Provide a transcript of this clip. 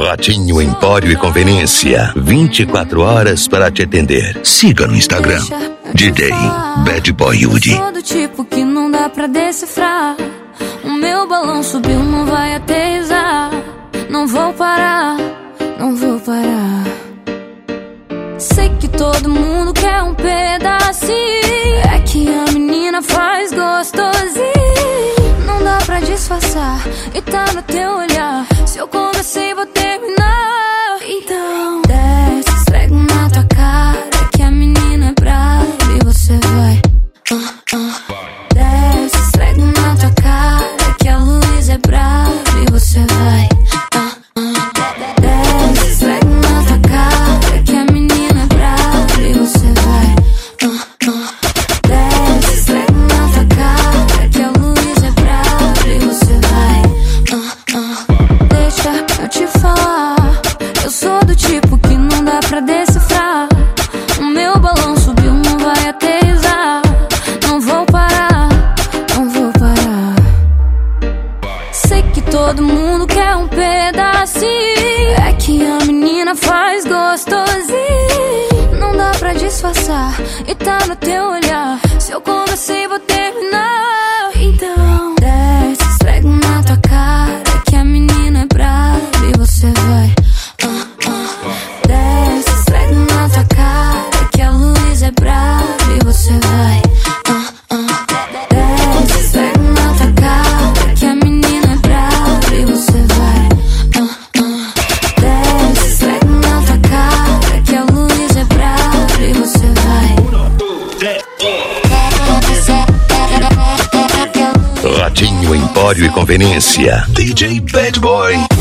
Ratinho Empório e Conveniência. 24 horas para te atender. Siga no Instagram. DJ Bad Boy Yuri. Eu sou do tipo que não dá pra decifrar. O meu balão subiu, não vai aterrissar. Não vou parar, não vou parar. Sei que todo mundo quer um pedacinho. É que a menina faz gostosinho. Não dá pra disfarçar e tá no teu olhar. Se eu comecei, vou terminar. Então desce, esfrega na tua cara que a menina é brava e você vai. Desce, esfrega na tua cara que a luz é brava e você vai. Desce, esfrega na tua cara que a menina é brava e você vai. Desce, esfrega na tua cara que a luz é brava e você vai. Deixa eu te falar, eu sou do tipo que não dá pra decifrar. O meu balão subiu, não vai aterrissar. Não vou parar, não vou parar. Sei que todo mundo quer um pedacinho. É que a menina faz gostosinho. Não dá pra disfarçar e tá no teu olhar. Se eu comecei, vou terminar. Então desce, esfrega na tua cara que a menina é brava e você vai. Desce, esfrega na tua cara que a luz é brava e você vai. Desce, esfrega na tua cara que a menina é brava e você vai. Desce, esfrega na tua cara que a luz é brava e você vai. Ratinho Empório e Conveniência. DJ Bad Boy.